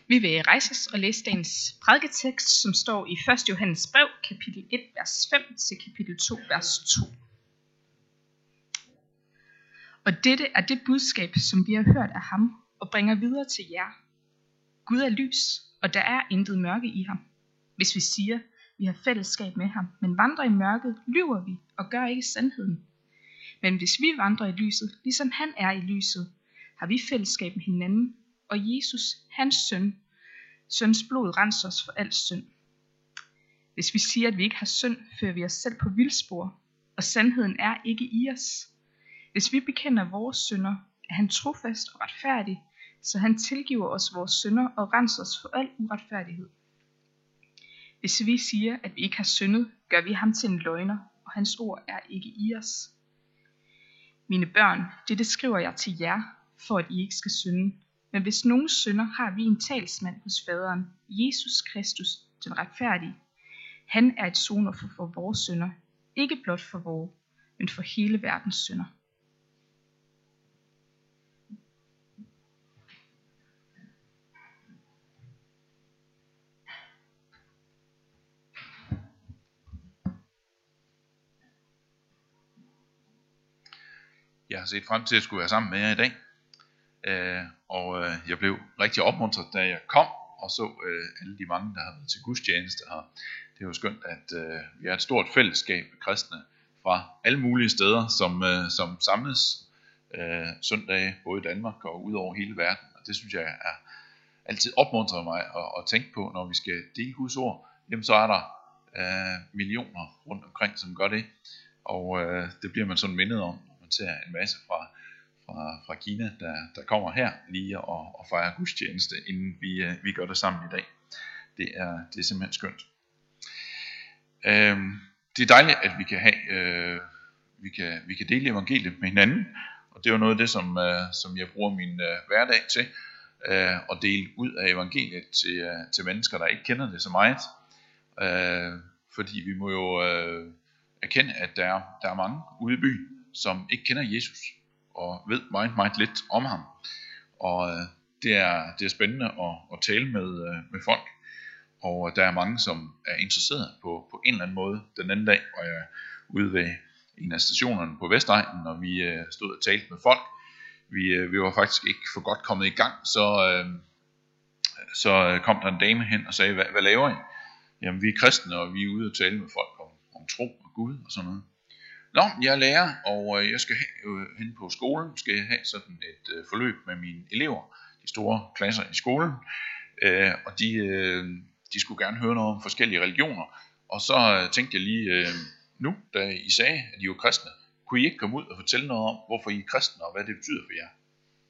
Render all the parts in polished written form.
Vi vil rejse os og læse dagens prædiketekst, som står i 1. Johannes brev, kapitel 1, vers 5 til kapitel 2, vers 2. Og dette er det budskab, som vi har hørt af ham og bringer videre til jer. Gud er lys, og der er intet mørke i ham. Hvis vi siger, vi har fællesskab med ham, men vandrer i mørket, lyver vi og gør ikke sandheden. Men hvis vi vandrer i lyset, ligesom han er i lyset, har vi fællesskab med hinanden, og Jesus, hans søns blod renser os for al synd. Hvis vi siger, at vi ikke har synd, fører vi os selv på vildspor, og sandheden er ikke i os. Hvis vi bekender vores synder, er han trofast og retfærdig, så han tilgiver os vores synder og renser os for al uretfærdighed. Hvis vi siger, at vi ikke har syndet, gør vi ham til en løgner, og hans ord er ikke i os. Mine børn, dette skriver jeg til jer, for at I ikke skal synde. Men hvis nogen synder, har vi en talsmand hos faderen, Jesus Kristus, den retfærdige. Han er et sonoffer for vores synder, ikke blot for vores, men for hele verdens synder. Jeg har set frem til at skulle være sammen med jer i dag, og jeg blev rigtig opmuntret, da jeg kom og så alle de mange, der har været til gudstjeneste her. Det er jo skønt, at vi er et stort fællesskab af kristne fra alle mulige steder, som samles søndage, både i Danmark og ud over hele verden. Og det synes jeg er altid opmuntrer mig at tænke på, når vi skal dele Guds ord. Jamen så er der millioner rundt omkring, som gør det, og det bliver man sådan mindet om. Ser en masse fra Kina, der kommer her lige og fejrer gudstjeneste, inden vi gør det sammen i dag. Det er simpelthen skønt. Det er dejligt, at vi kan have, vi kan dele evangeliet med hinanden, og det er jo noget af det, som jeg bruger min hverdag til, at dele ud af evangeliet til mennesker, der ikke kender det så meget. Fordi vi må jo erkende, at der er mange ude i byen, som ikke kender Jesus og ved meget lidt om ham. Og det er spændende at tale med folk. Og der er mange, som er interesseret på en eller anden måde. Den anden dag var jeg ude ved en af stationerne på Vestegnen, og vi stod og talte med folk. Vi var faktisk ikke for godt kommet i gang, så kom der en dame hen og sagde, hvad laver I? Jamen, vi er kristne, og vi er ude og tale med folk om tro og Gud og sådan noget. Nå, jeg er lærer, og jeg skal hen på skolen, skal jeg have sådan et forløb med mine elever, de store klasser i skolen, og de skulle gerne høre noget om forskellige religioner, og så tænkte jeg lige nu, da I sagde, at I var kristne, kunne I ikke komme ud og fortælle noget om, hvorfor I er kristne, og hvad det betyder for jer?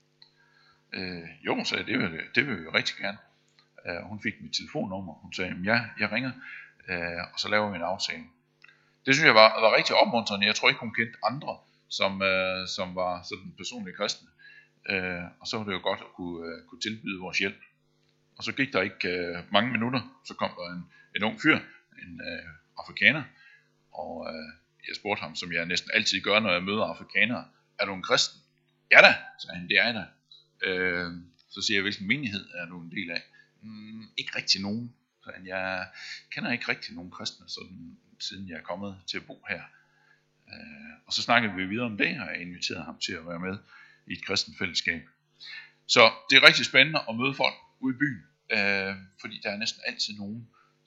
Jo, sagde jeg, det vil vi rigtig gerne. Hun fik mit telefonnummer, hun sagde, ja, jeg ringer, og så laver vi en aftale. Det synes jeg var rigtig opmuntrende. Jeg tror ikke, hun kendte andre, som var sådan personlige kristne. Og så var det jo godt at kunne tilbyde vores hjælp. Og så gik der ikke mange minutter, så kom der en ung fyr, en afrikaner. Og jeg spurgte ham, som jeg næsten altid gør, når jeg møder afrikanere, er du en kristen? Ja da, sagde han, det er jeg da. Så siger jeg, hvilken menighed er du en del af? Ikke rigtig nogen. Så jeg kender ikke rigtig nogen kristne, sådan, siden jeg er kommet til at bo her. Og så snakkede vi videre om det, og jeg inviterede ham til at være med i et kristent fællesskab. Så det er rigtig spændende at møde folk ude i byen, fordi der er næsten altid nogen,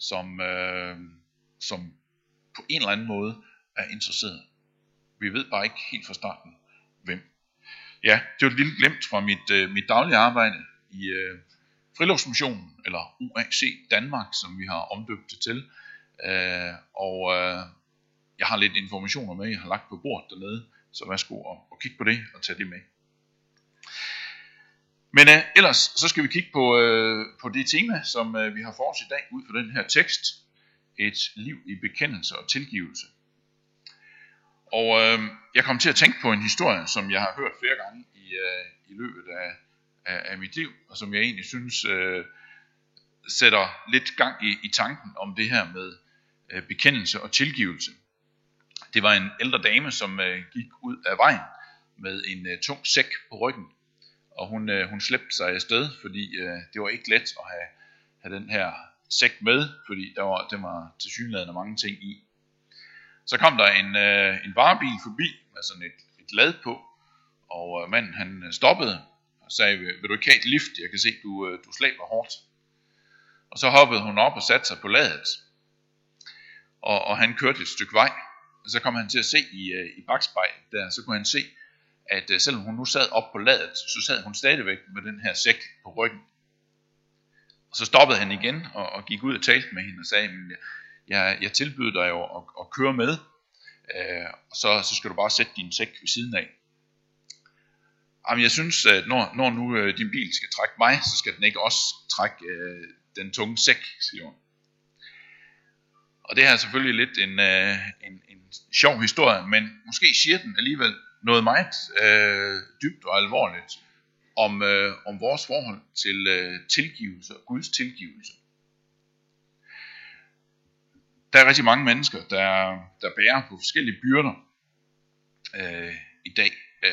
som på en eller anden måde er interesseret. Vi ved bare ikke helt fra starten, hvem. Ja, det var et lille glimt fra mit daglige arbejde i Friluftsmissionen, eller UAC Danmark, som vi har omdøbt det til. Jeg har lidt informationer med, jeg har lagt på bordet dernede, så værsgo og kigge på det og tage det med. Men ellers så skal vi kigge på det tema, som vi har for os i dag, ud fra den her tekst. Et liv i bekendelse og tilgivelse. Og jeg kom til at tænke på en historie, som jeg har hørt flere gange i løbet af mit liv, og som jeg egentlig synes sætter lidt gang i tanken om det her med bekendelse og tilgivelse. Det var en ældre dame, som gik ud af vejen med en tung sæk på ryggen, Og hun slæbte sig afsted, fordi det var ikke let at have den her sæk med, fordi der var tilsyneladende mange ting i. Så kom der en varebil forbi med sådan et lad på, og manden han stoppede og sagde, vil du ikke have et lift? Jeg kan se, du slæber hårdt. Og så hoppede hun op og satte sig på ladet, og han kørte et stykke vej. Og så kom han til at se i bakspejlet der, så kunne han se, at selvom hun nu sad op på ladet, så sad hun stadigvæk med den her sæk på ryggen. Og så stoppede han igen og gik ud og talte med hende og sagde, jeg tilbyder dig jo at køre med, og så skal du bare sætte din sæk ved siden af. Jamen jeg synes, at når nu din bil skal trække mig, så skal den ikke også trække den tunge sæk, siger hun. Og det her er selvfølgelig lidt en sjov historie, men måske siger den alligevel noget meget dybt og alvorligt om vores forhold til tilgivelse og Guds tilgivelse. Der er rigtig mange mennesker, der bærer på forskellige byrder i dag.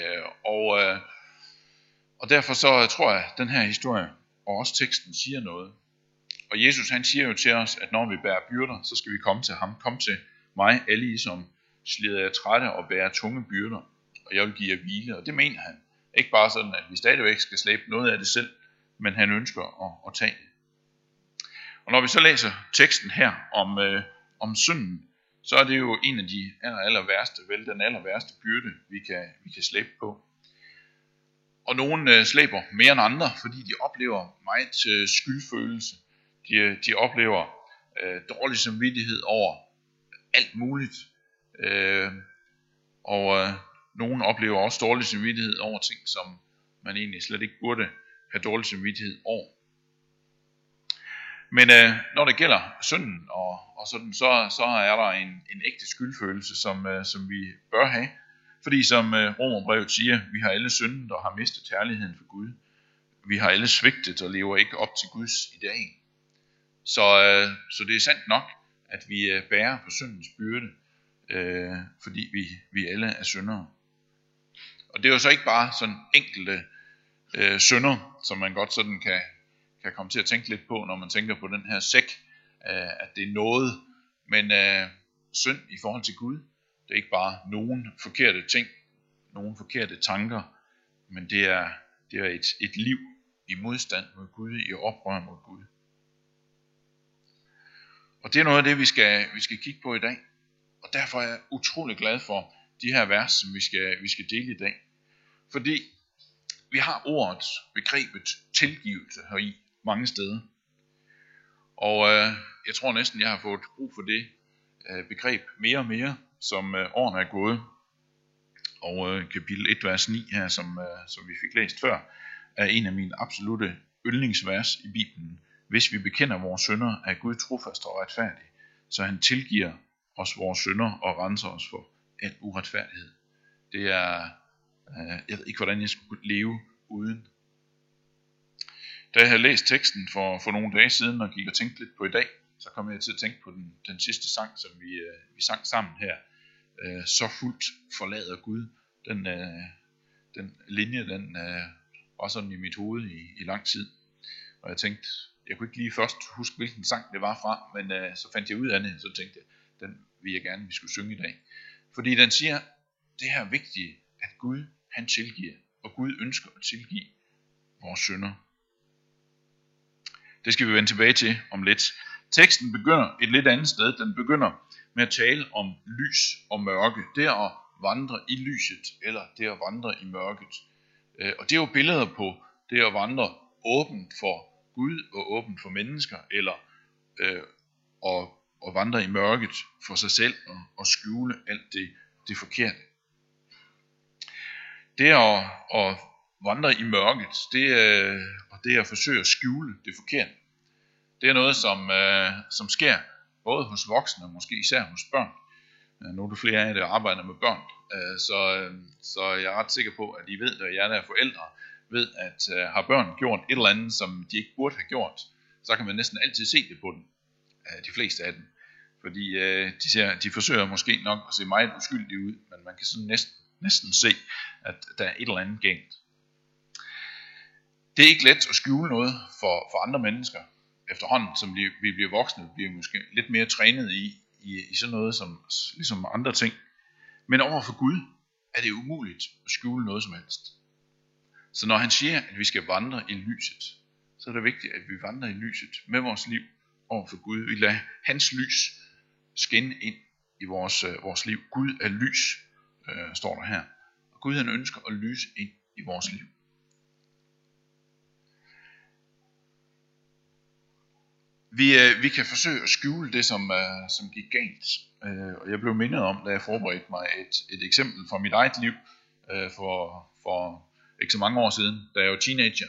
Og derfor så tror jeg, at den her historie og også teksten siger noget. Og Jesus han siger jo til os, at når vi bærer byrder, så skal vi komme til ham. Kom til mig, alle I som slider jer trætte og bærer tunge byrder, og jeg vil give jer hvile. Og det mener han. Ikke bare sådan, at vi stadigvæk skal slæbe noget af det selv, men han ønsker at tage det. Og når vi så læser teksten her om synden, så er det jo en af de aller værste, vel den aller værste byrde, vi kan slæbe på. Og nogen slæber mere end andre, fordi de oplever meget skyldfølelse. De oplever dårlig samvittighed over alt muligt. Og nogen oplever også dårlig samvittighed over ting, som man egentlig slet ikke burde have dårlig samvittighed over. Men når det gælder synden og sådan, så er der en ægte skyldfølelse, som vi bør have. Fordi som Romerbrevet siger, vi har alle syndet og har mistet herligheden for Gud. Vi har alle svigtet og lever ikke op til Guds ideal. Så det er sandt nok, at vi bærer på syndens byrde, fordi vi alle er syndere. Og det er jo så ikke bare sådan enkelte synder, som man godt sådan kan komme til at tænke lidt på, når man tænker på den her sæk, at det er noget, men synd i forhold til Gud, det er ikke bare nogle forkerte ting, nogle forkerte tanker, men det er et liv i modstand mod Gud, i oprør mod Gud. Og det er noget af det, vi skal kigge på i dag. Og derfor er jeg utrolig glad for de her vers, som vi skal dele i dag. Fordi vi har ordet, begrebet tilgivelse heri mange steder. Og jeg tror næsten, jeg har fået brug for det begreb mere og mere, som årene er gået. Og kapitel 1, vers 9 her, som vi fik læst før, er en af mine absolutte yndlingsvers i Bibelen. Hvis vi bekender vores synder, er Gud trofast og retfærdig, så han tilgiver os vores synder og renser os for al uretfærdighed. Det er, jeg ved ikke, hvordan jeg skulle leve uden. Da jeg havde læst teksten for nogle dage siden og gik og tænkte lidt på i dag, så kom jeg til at tænke på den sidste sang, som vi sang sammen her. Så fuldt forlader Gud. Den linje, den var sådan i mit hoved i lang tid. Og jeg tænkte, jeg kunne ikke lige først huske, hvilken sang det var fra, men så fandt jeg ud af det, så tænkte jeg, den vil jeg gerne, vi skulle synge i dag. Fordi den siger, det her vigtige, at Gud, han tilgiver, og Gud ønsker at tilgive vores synder. Det skal vi vende tilbage til om lidt. Teksten begynder et lidt andet sted. Den begynder med at tale om lys og mørke. Det at vandre i lyset, eller det at vandre i mørket. Og det er jo billeder på det at vandre åbent for Gud og åbent for mennesker, eller at vandre i mørket for sig selv og skjule alt det forkerte. Det at vandre i mørket, det at forsøge at skjule det forkerte, det er noget, som sker både hos voksne og måske især hos børn. Nu er der flere af jer, der arbejder med børn, så jeg er ret sikker på, at I ved, at jer der er forældre, ved, at har børn gjort et eller andet, som de ikke burde have gjort, så kan man næsten altid se det på dem, de fleste af dem. Fordi de forsøger måske nok at se meget uskyldige ud, men man kan sådan næsten se, at der er et eller andet galt. Det er ikke let at skjule noget for andre mennesker. Efterhånden, som vi bliver voksne, bliver vi måske lidt mere trænet i sådan noget som ligesom andre ting. Men over for Gud er det umuligt at skjule noget som helst. Så når han siger, at vi skal vandre i lyset, så er det vigtigt, at vi vandrer i lyset med vores liv over for Gud. Vi lader hans lys skinne ind i vores liv. Gud er lys, står der her. Og Gud han ønsker at lyse ind i vores liv. Vi kan forsøge at skjule det, som gik galt. Og jeg blev mindet om, da jeg forberedte mig et eksempel fra mit eget liv for ikke så mange år siden, da jeg var teenager.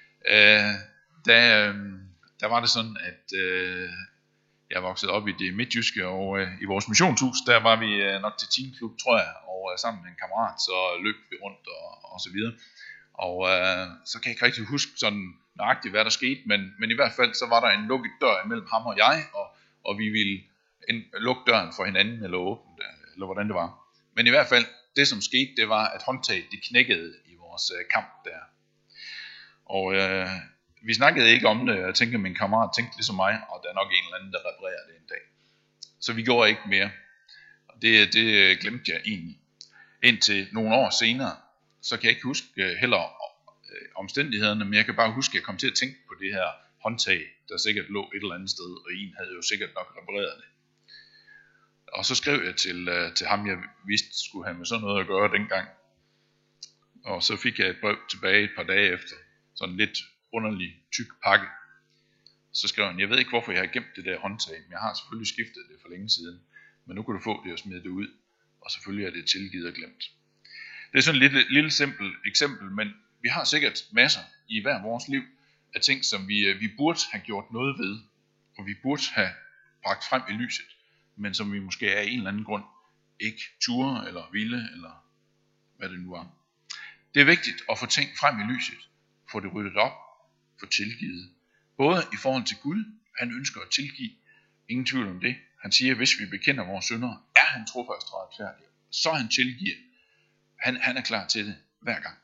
Der var det sådan, at jeg voksede op i det midtjyske, og i vores missionshus, der var vi nok til teenklub, tror jeg, og sammen med en kammerat, så løb vi rundt og så videre. Og så kan jeg ikke rigtig huske sådan nøjagtigt, hvad der skete, men i hvert fald så var der en lukket dør imellem ham og jeg, og vi ville lukke døren for hinanden, eller åbne det, eller hvordan det var. Men i hvert fald, det som skete, det var, at håndtaget det knækkede i vores kamp der. Og vi snakkede ikke om det, jeg tænkte, at min kammerat tænkte ligesom mig, og der er nok en eller anden, der reparerer det en dag. Så vi gjorde ikke mere. Og det glemte jeg egentlig. Indtil nogle år senere, så kan jeg ikke huske heller omstændighederne, men jeg kan bare huske, at jeg kom til at tænke på det her håndtag, der sikkert lå et eller andet sted, og en havde jo sikkert nok repareret det. Og så skrev jeg til ham, jeg vidste skulle have med sådan noget at gøre dengang. Og så fik jeg et brev tilbage et par dage efter, sådan en lidt underlig tyk pakke. Så skrev han, jeg ved ikke hvorfor jeg har gemt det der håndtag, men jeg har selvfølgelig skiftet det for længe siden. Men nu kan du få det og smide det ud, og selvfølgelig er det tilgivet og glemt. Det er sådan et lille simpelt eksempel, men vi har sikkert masser i hver vores liv af ting, som vi burde have gjort noget ved, og vi burde have bragt frem i lyset, men som vi måske af en eller anden grund ikke turde eller ville, eller hvad det nu var. Det er vigtigt at få ting frem i lyset, få det ryddet op, få tilgivet. Både i forhold til Gud, han ønsker at tilgive, ingen tvivl om det. Han siger, at hvis vi bekender vores synder, er han trofast og retfærdig, så han tilgiver. Han er klar til det hver gang.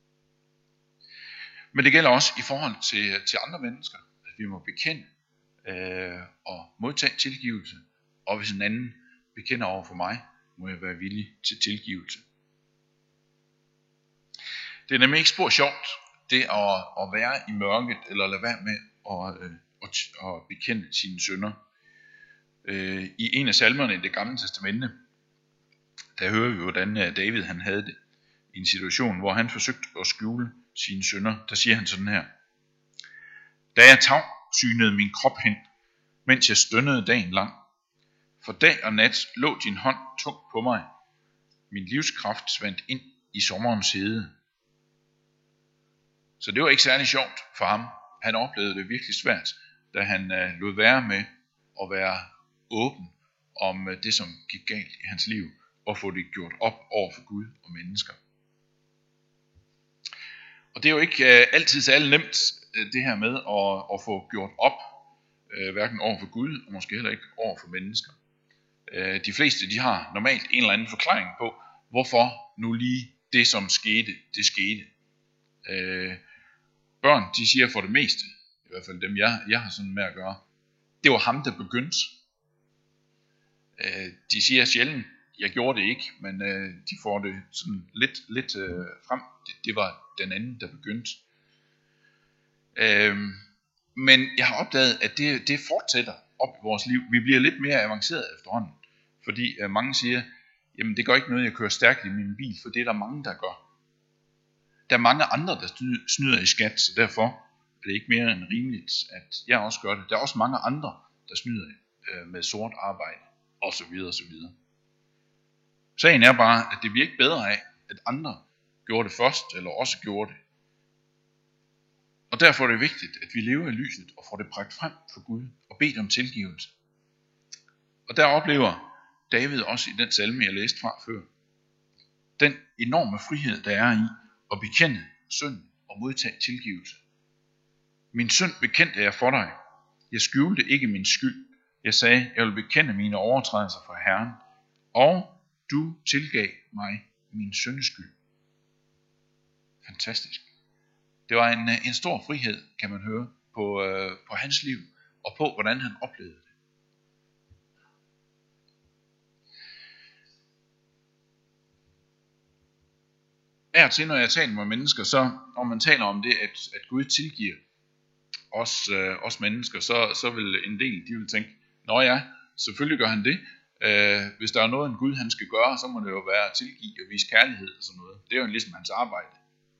Men det gælder også i forhold til andre mennesker, at vi må bekende og modtage tilgivelse. Og hvis en anden bekender over for mig, må jeg være villig til tilgivelse. Det er nemlig ikke spor sjovt, det at være i mørket, eller lade være med at bekende sine synder. I en af salmerne i det gamle testamente, der hører vi, hvordan David han havde det i en situation, hvor han forsøgte at skjule sine synder. Der siger han sådan her: Da jeg tavsynede min krop hen, mens jeg stønnede dagen lang, for dag og nat lå din hånd tungt på mig. Min livskraft svandt ind i sommerens hede. Så det var ikke særlig sjovt for ham. Han oplevede det virkelig svært, da han lod være med at være åben om det, som gik galt i hans liv, og få det gjort op over for Gud og mennesker. Og det er jo ikke altid særlig nemt, det her med at få gjort op, hverken over for Gud, og måske heller ikke over for mennesker. De fleste, de har normalt en eller anden forklaring på, hvorfor nu lige det, som skete, det skete. Børn, de siger for det meste, i hvert fald dem jeg har sådan med at gøre, det var ham, der begyndte. De siger sjældent, jeg gjorde det ikke, men de får det sådan lidt frem. Det var den anden, der begyndte. Men jeg har opdaget, at det fortsætter op i vores liv. Vi bliver lidt mere avanceret efterhånden, fordi mange siger, jamen det gør ikke noget, jeg kører stærkt i min bil, for det er der mange, der gør. Der er mange andre, der snyder i skat, så derfor er det ikke mere end rimeligt, at jeg også gør det. Der er også mange andre, der snyder med sort arbejde, osv. osv. Sagen er bare, at det bliver ikke bedre af, at andre gjorde det først, eller også gjorde det. Og derfor er det vigtigt, at vi lever i lyset, og får det bragt frem for Gud, og bedt om tilgivelse. Og der oplever David også i den salme, jeg læste fra før, den enorme frihed, der er i at bekende synd og modtage tilgivelse. Min synd bekendte jeg for dig. Jeg skjulte ikke min skyld. Jeg sagde, jeg vil bekende mine overtrædelser for Herren, og du tilgav mig min syndeskyld. Fantastisk. Det var en stor frihed, kan man høre, på hans liv, og på hvordan han oplevede det. Af til, når jeg taler med mennesker, så når man taler om det, at Gud tilgiver os mennesker, så vil en del, de vil tænke, nå ja, selvfølgelig gør han det. Hvis der er noget, en Gud han skal gøre, så må det jo være at tilgive og vise kærlighed og sådan noget. Det er jo ligesom hans arbejde.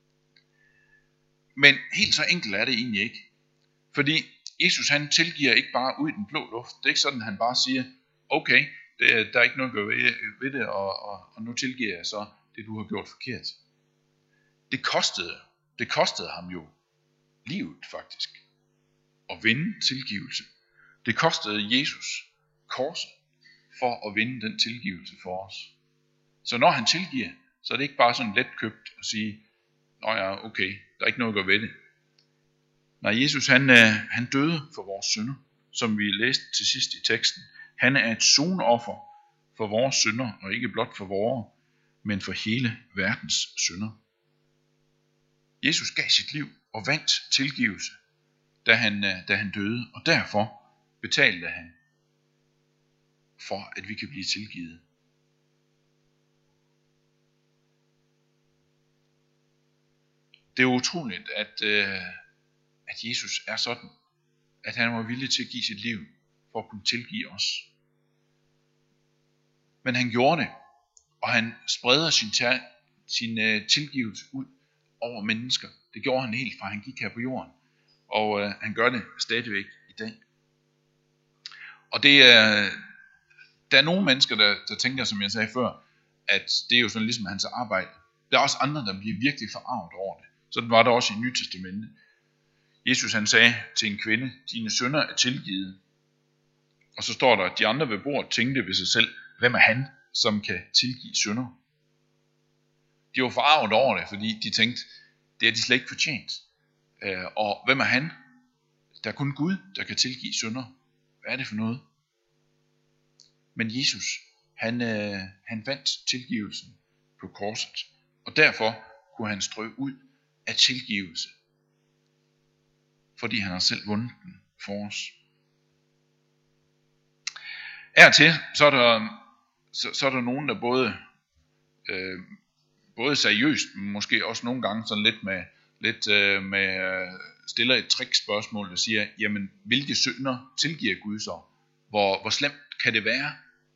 Men helt så enkelt er det egentlig ikke. Fordi Jesus han tilgiver ikke bare ud i den blå luft. Det er ikke sådan, han bare siger, okay, der er ikke noget at gøre ved det, og nu tilgiver jeg så det, du har gjort forkert. Det kostede ham jo livet faktisk, at vinde tilgivelse. Det kostede Jesus korset for at vinde den tilgivelse for os. Så når han tilgiver, så er det ikke bare sådan let købt at sige, nå ja, okay, der er ikke noget at gøre ved det. Nej, Jesus han døde for vores synder, som vi læste til sidst i teksten. Han er et sonoffer for vores synder, og ikke blot for vores, men for hele verdens synder. Jesus gav sit liv og vandt tilgivelse, da han døde, og derfor betalte han for, at vi kan blive tilgivet. Det er utroligt, at Jesus er sådan, at han var villig til at give sit liv for at kunne tilgive os. Men han gjorde det, og han spreder sin tilgivelse ud over mennesker. Det gjorde han helt fra han gik her på jorden, og han gør det stadigvæk i dag. Og der er nogle mennesker, der tænker, som jeg sagde før, at det er jo sådan ligesom hans arbejde. Der er også andre, der bliver virkelig forarvet over det. Sådan var det også i Nye Testamentet. Jesus han sagde til en kvinde, dine synder er tilgivet. Og så står der, at de andre ved bordet tænkte ved sig selv, hvem er han, som kan tilgive synder? De var forarvet over det, fordi de tænkte, det er de slet ikke fortjent. Og hvem er han? Der er kun Gud, der kan tilgive synder. Hvad er det for noget? Men Jesus, han vandt tilgivelsen på korset. Og derfor kunne han strø ud af tilgivelse. Fordi han har selv vundet den for os. Til, så er der nogen, der både seriøst, men måske også nogle gange sådan lidt stiller et trickspørgsmål, der siger, jamen hvilke synder tilgiver Gud så? Hvor slemt kan det være?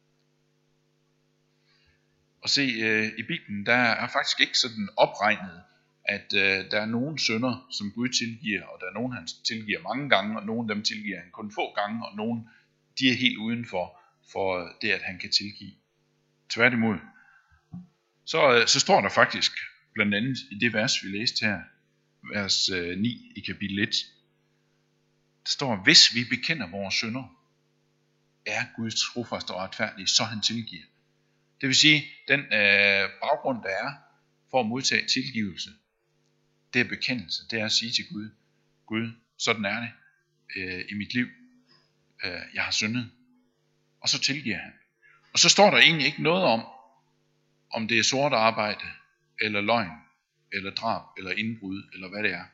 Og se, i Bibelen, der er faktisk ikke sådan opregnet, at der er nogle synder, som Gud tilgiver, og der er nogle, han tilgiver mange gange, og nogle af dem tilgiver han kun få gange, og nogle, de er helt uden for det, at han kan tilgive. Tværtimod. Så står der faktisk, blandt andet i det vers, vi læste her, vers 9 i kapitel 1, der står, hvis vi bekender vores synder, er Guds trofast og retfærdig, så han tilgiver. Det vil sige, den baggrund, der er for at modtage tilgivelse, det er bekendelse, det er at sige til Gud, Gud, sådan er det i mit liv, jeg har syndet, og så tilgiver han. Og så står der egentlig ikke noget om det er sort arbejde, eller løgn, eller drab, eller indbrud, eller hvad det er.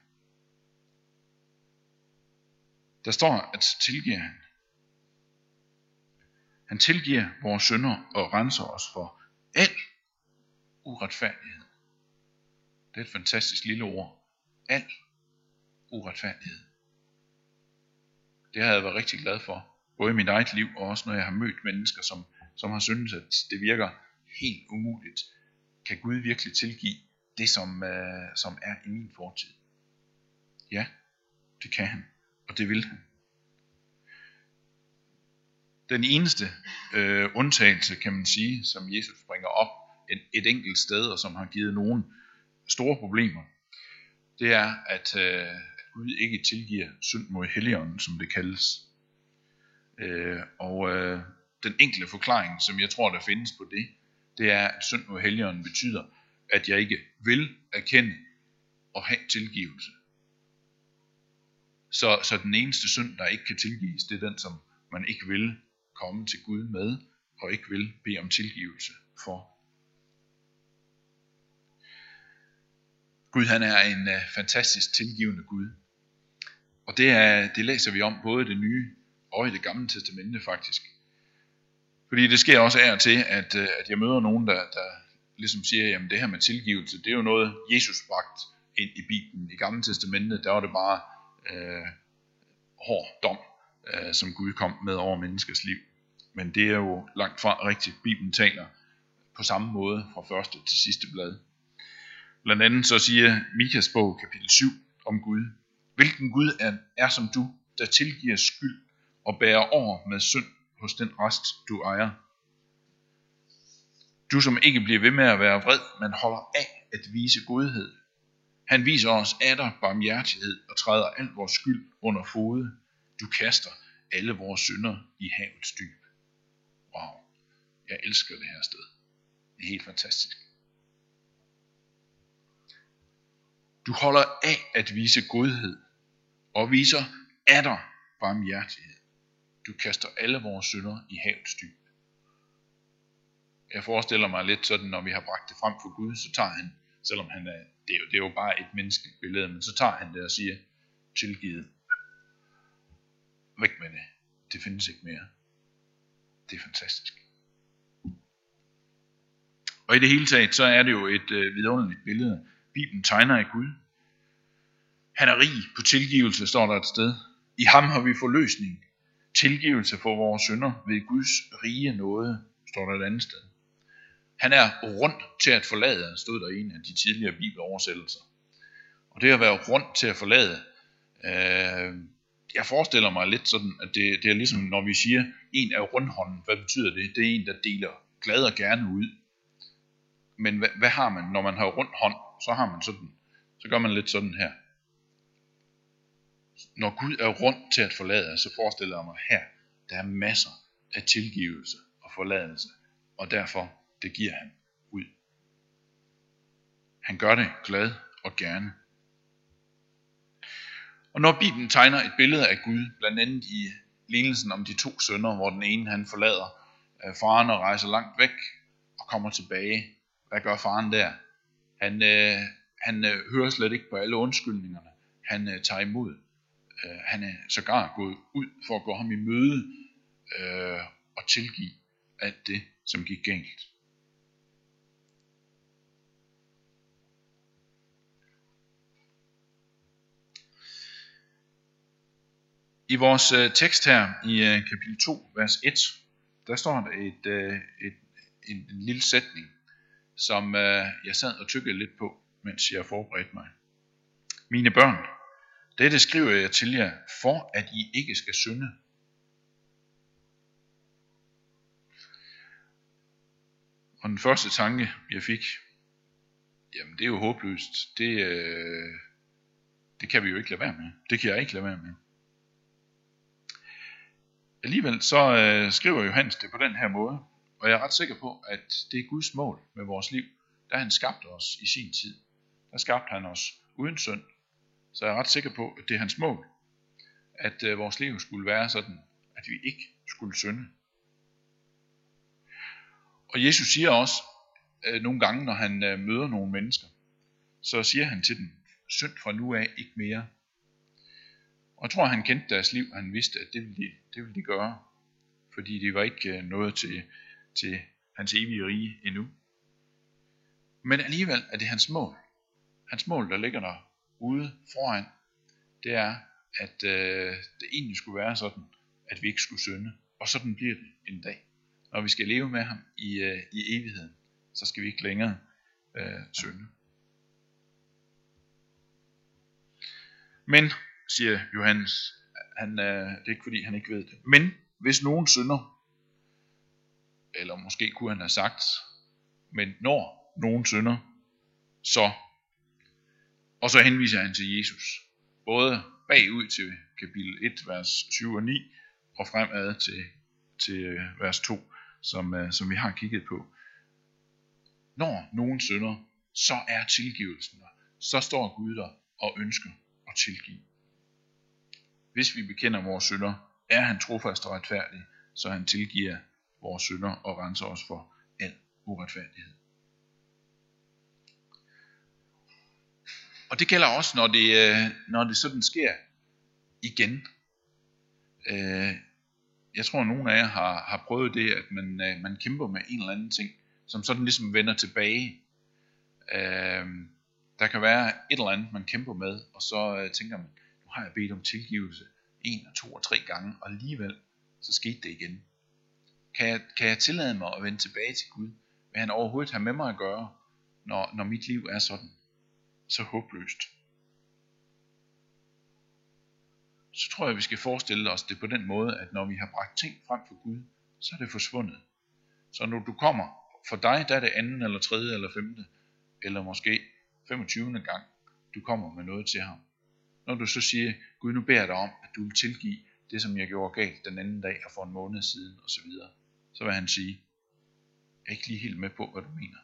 Der står, at tilgiver han. Han tilgiver vores synder og renser os for al uretfærdighed. Det er et fantastisk lille ord. Al uretfærdighed. Det har jeg været rigtig glad for. Både i mit eget liv, og også når jeg har mødt mennesker, som har syntes, at det virker helt umuligt. Kan Gud virkelig tilgive det, som er i min fortid? Ja, det kan han, og det vil han. Den eneste undtagelse, kan man sige, som Jesus bringer op et enkelt sted, og som har givet nogen store problemer, det er, at Gud ikke tilgiver synd mod Helligånden, som det kaldes. Den enkle forklaring, som jeg tror, der findes på det er, at synd mod Helligånden betyder, at jeg ikke vil erkende og have tilgivelse. Så den eneste synd, der ikke kan tilgives, det er den, som man ikke vil komme til Gud med, og ikke vil bede om tilgivelse for. Gud, han er en fantastisk tilgivende Gud. Og det læser vi om både i det nye og i det gamle testamente faktisk. Fordi det sker også af og til, at jeg møder nogen, der ligesom siger, jamen det her med tilgivelse, det er jo noget, Jesus bragte ind i Bibelen. I gamle testamente, der var det bare hård dom, som Gud kom med over menneskers liv. Men det er jo langt fra rigtigt. Bibelen taler på samme måde fra første til sidste blad. Blandt andet så siger Mikas bog kapitel 7 om Gud. Hvilken Gud er som du, der tilgiver skyld og bærer over med synd hos den rest, du ejer. Du som ikke bliver ved med at være vred, men holder af at vise godhed. Han viser os atter barmhjertighed og træder al vores skyld under fode. Du kaster alle vores synder i havets dyb. Wow, jeg elsker det her sted. Det er helt fantastisk. Du holder af at vise godhed og viser atter barmhjertighed. Du kaster alle vores synder i havets dyb. Jeg forestiller mig lidt sådan, når vi har bragt det frem for Gud, så tager han, selvom han er, det er jo bare et menneskeligt billede, men så tager han det og siger, tilgivet. Væk med det. Det findes ikke mere. Det er fantastisk. Og i det hele taget, så er det jo et vidunderligt billede. Bibelen tegner af Gud. Han er rig på tilgivelse, står der et sted. I ham har vi forløsning. Tilgivelse for vores synder ved Guds rige nåde, står der et andet sted. Han er rundt til at forlade, stod der i en af de tidligere bibeloversættelser. Og det at være rundt til at forlade, jeg forestiller mig lidt sådan, at det er ligesom når vi siger, en af rundhånden, hvad betyder det? Det er en, der deler glad og gerne ud. Men hvad har man, når man har rundt hånd? Så har man sådan, så gør man lidt sådan her. Når Gud er rundt til at forlade, så forestiller jeg mig her, der er masser af tilgivelse og forladelse, og derfor det giver han ud. Han gør det glad og gerne. Og når Bibelen tegner et billede af Gud, blandt andet i lignelsen om de to sønner, hvor den ene han forlader faren og rejser langt væk og kommer tilbage. Hvad gør faren der? Han hører slet ikke på alle undskyldningerne. Han tager imod. Han er sågar gået ud for at gå ham i møde og tilgive alt det, som gik galt. I vores tekst her i kapitel 2, vers 1, der står der en lille sætning, som jeg sad og tykkede lidt på, mens jeg forberedte mig. Mine børn, dette skriver jeg til jer, for at I ikke skal synde. Og den første tanke, jeg fik, jamen det er jo håbløst. Det kan vi jo ikke lade være med. Det kan jeg ikke lade være med. Alligevel så skriver Johannes det på den her måde, og jeg er ret sikker på, at det er Guds mål med vores liv. Da han skabte os i sin tid, der skabte han os uden synd. Så jeg er ret sikker på, at det er hans mål, at vores liv skulle være sådan, at vi ikke skulle synde. Og Jesus siger også nogle gange, når han møder nogle mennesker, så siger han til dem, synd fra nu af ikke mere. Og jeg tror, han kendte deres liv, og han vidste, at det ville de gøre, fordi de var ikke nået til hans evige rige endnu. Men alligevel er det hans mål. Hans mål, der ligger der ude foran, det er, at det egentlig skulle være sådan, at vi ikke skulle synde. Og sådan bliver det en dag. Når vi skal leve med ham i evigheden, så skal vi ikke længere synde. Men, siger Johannes, det er ikke fordi han ikke ved det, men hvis nogen synder, eller måske kunne han have sagt, men når nogen synder, så, og så henviser han til Jesus, både bagud til kapitel 1, vers 7 og 9, og fremad til vers 2, som vi har kigget på. Når nogen synder, så er tilgivelsen der. Så står Gud der og ønsker at tilgive. Hvis vi bekender vores synder, er han trofast og retfærdig, så han tilgiver vores synder og renser os for al uretfærdighed. Og det gælder også, når det sådan sker igen. Jeg tror, at nogle af jer har prøvet det, at man kæmper med en eller anden ting, som sådan ligesom vender tilbage. Der kan være et eller andet, man kæmper med, og så tænker man, nu har jeg bedt om tilgivelse 1, 2 og 3 gange, og alligevel så skete det igen. Kan jeg tillade mig at vende tilbage til Gud? Vil han overhovedet have med mig at gøre, når mit liv er sådan så håbløst? Så tror jeg, vi skal forestille os det på den måde, at når vi har bragt ting frem for Gud, så er det forsvundet. Så når du kommer, for dig der er det 2. eller 3. eller 5. eller måske 25. gang, du kommer med noget til ham. Når du så siger, Gud, nu beder jeg dig om, at du vil tilgive det, som jeg gjorde galt den anden dag og for en måned siden osv., så vil han sige, jeg er ikke lige helt med på, hvad du mener.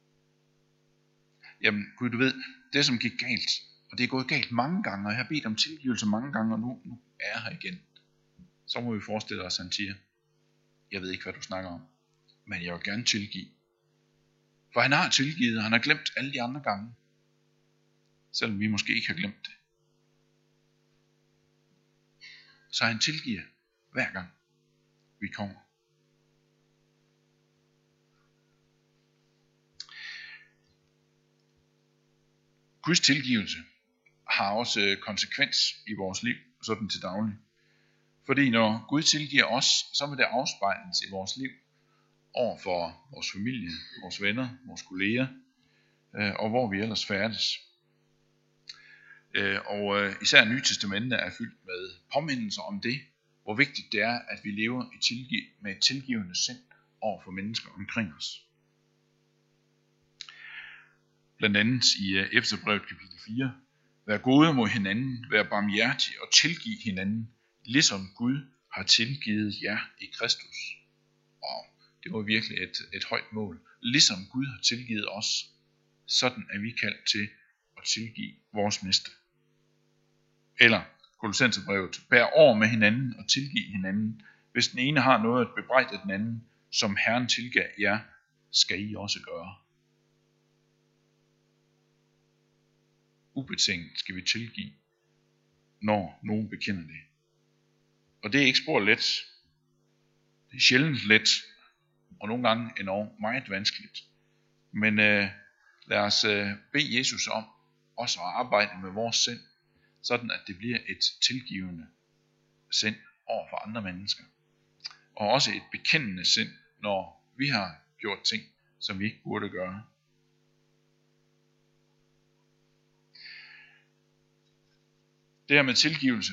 Jamen Gud, du ved, det som gik galt, og det er gået galt mange gange, og jeg har bedt om tilgivelse mange gange, og nu er jeg her igen. Så må vi forestille os, at han siger, jeg ved ikke, hvad du snakker om, men jeg vil gerne tilgive. For han har tilgivet, og han har glemt alle de andre gange, selvom vi måske ikke har glemt det. Så han tilgiver hver gang vi kommer. Guds tilgivelse har også konsekvens i vores liv, sådan til daglig. Fordi når Gud tilgiver os, så vil det afspejles i vores liv over for vores familie, vores venner, vores kolleger, og hvor vi ellers færdes. Og især Nye Testamente er fyldt med påmindelser om det, hvor vigtigt det er, at vi lever med et tilgivende sind over for mennesker omkring os. Blandt andet i Efeserbrevet kapitel 4. Vær gode mod hinanden, vær barmhjertige og tilgiv hinanden, ligesom Gud har tilgivet jer i Kristus. Og det var virkelig et højt mål. Ligesom Gud har tilgivet os, sådan er vi kaldt til at tilgive vores næste. Eller Kolossenserbrevet, bær over med hinanden og tilgiv hinanden. Hvis den ene har noget at bebrejde den anden, som Herren tilgav jer, skal I også gøre. Ubetinget skal vi tilgive, når nogen bekender det. Og det er ikke spor let. Det er sjældent let, og nogle gange endnu meget vanskeligt. Men lad os bede Jesus om også at arbejde med vores sind, sådan at det bliver et tilgivende sind over for andre mennesker. Og også et bekendende sind, når vi har gjort ting, som vi ikke burde gøre. Det her med tilgivelse.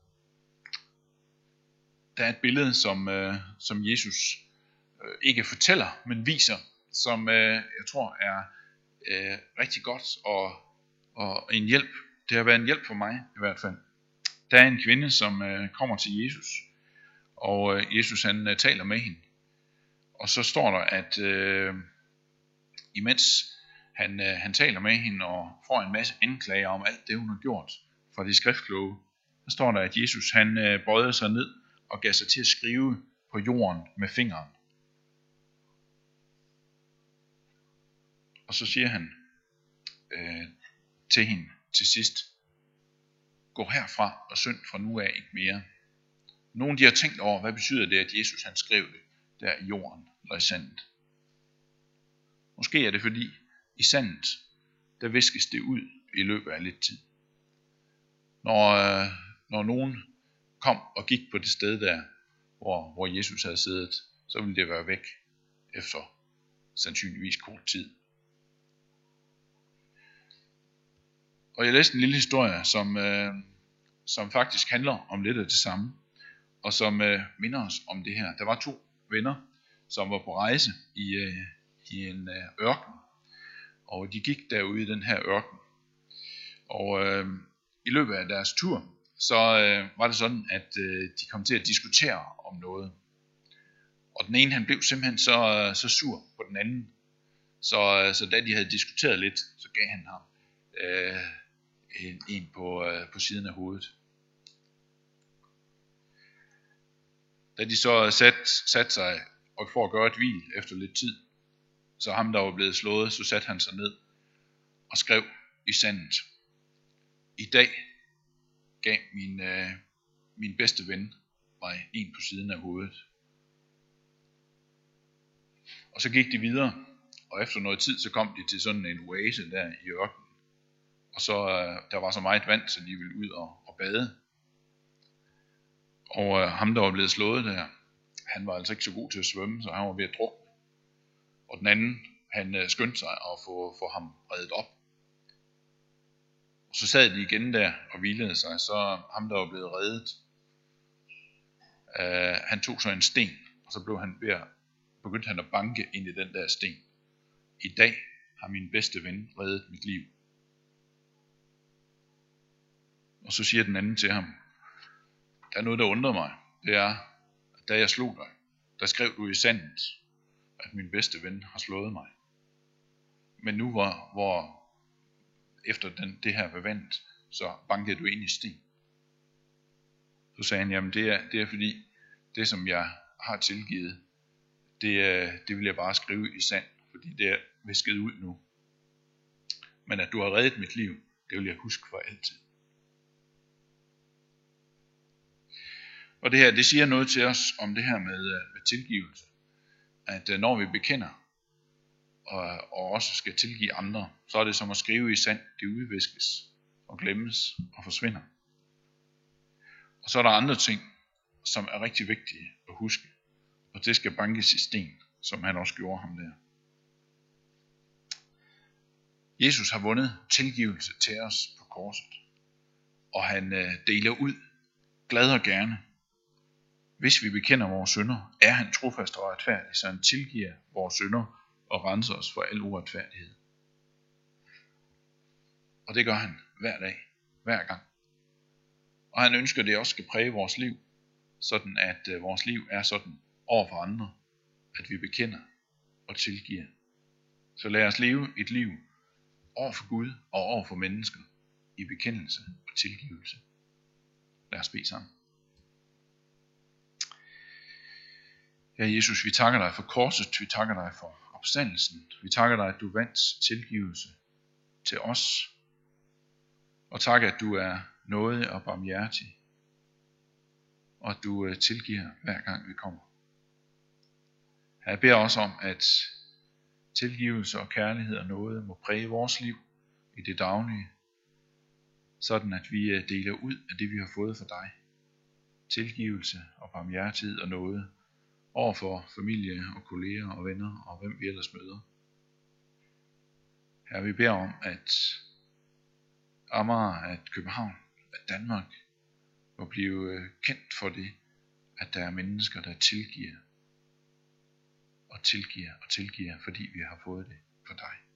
Der er et billede, som Jesus ikke fortæller, men viser, som jeg tror er rigtig godt og en hjælp. Det har været en hjælp for mig i hvert fald. Der er en kvinde, som kommer til Jesus, og Jesus han taler med hende. Og så står der, at imens han taler med hende og får en masse anklager om alt det, hun har gjort fra de skriftkloge, så står der, at Jesus han bøjede sig ned og gav sig til at skrive på jorden med fingeren. Og så siger han til hende til sidst, gå herfra og synd fra nu af ikke mere. Nogle de har tænkt over, hvad betyder det, at Jesus han skrev det der i jorden eller i sandet. Måske er det fordi, i sandet, der viskes det ud i løbet af lidt tid. Når nogen kom og gik på det sted der, hvor Jesus havde siddet, så ville det være væk efter sandsynligvis kort tid. Og jeg læste en lille historie, som faktisk handler om lidt af det samme, og som minder os om det her. Der var 2 venner, som var på rejse i en ørken, og de gik derude i den her ørken. Og i løbet af deres tur, så var det sådan, at de kom til at diskutere om noget. Og den ene, han blev simpelthen så sur på den anden, så da de havde diskuteret lidt, så gav han ham en på siden af hovedet. Da de så satte sig og for at gøre et hvil efter lidt tid, så ham der var blevet slået, så satte han sig ned og skrev i sandet i dag gav min bedste ven mig en på siden af hovedet. Og så gik de videre, og efter noget tid, så kom de til sådan en oase der i ørkenen. Og så, der var så meget vand, så de ville ud og bade. Og ham, der var blevet slået der, han var altså ikke så god til at svømme, så han var ved at drukne. Og den anden, han skyndte sig at få ham reddet op. Og så sad de igen der og hvilede sig, så ham, der var blevet reddet, han tog så en sten, og så begyndte han at banke ind i den der sten. I dag har min bedste ven reddet mit liv. Og så siger den anden til ham, der er noget, der undrer mig. Det er, at da jeg slog dig, der skrev du i sandet, at min bedste ven har slået mig. Men nu hvor efter det her var vandet, så bankede du ind i sten. Så sagde han, jamen det er fordi, det som jeg har tilgivet, det vil jeg bare skrive i sand, fordi det er visket ud nu. Men at du har reddet mit liv, det vil jeg huske for altid. Og det her, det siger noget til os om det her med tilgivelse. At når vi bekender, og også skal tilgive andre, så er det som at skrive i sand, det udviskes og glemmes og forsvinder. Og så er der andre ting, som er rigtig vigtige at huske, og det skal bankes i sten, som han også gjorde ham der. Jesus har vundet tilgivelse til os på korset, og han deler ud glad og gerne. Hvis vi bekender vores synder, er han trofast og retfærdig, så han tilgiver vores synder og renser os for al uretfærdighed. Og det gør han hver dag, hver gang. Og han ønsker, at det også skal præge vores liv, sådan at vores liv er sådan over for andre, at vi bekender og tilgiver. Så lad os leve et liv over for Gud og over for mennesker i bekendelse og tilgivelse. Lad os bede sammen. Ja, Jesus, vi takker dig for korset, vi takker dig for opstandelsen, vi takker dig, at du vandt tilgivelse til os, og tak, at du er nådig og barmhjertig, og at du tilgiver hver gang vi kommer. Jeg beder også om, at tilgivelse og kærlighed og nåde må præge vores liv i det daglige, sådan at vi deler ud af det, vi har fået fra dig. Tilgivelse og barmhjertighed og nåde over for familie og kolleger og venner og hvem vi ellers møder. Her vi beder om, at Amager, at København, at Danmark må blive kendt for det, at der er mennesker, der tilgiver og tilgiver og tilgiver, fordi vi har fået det fra dig.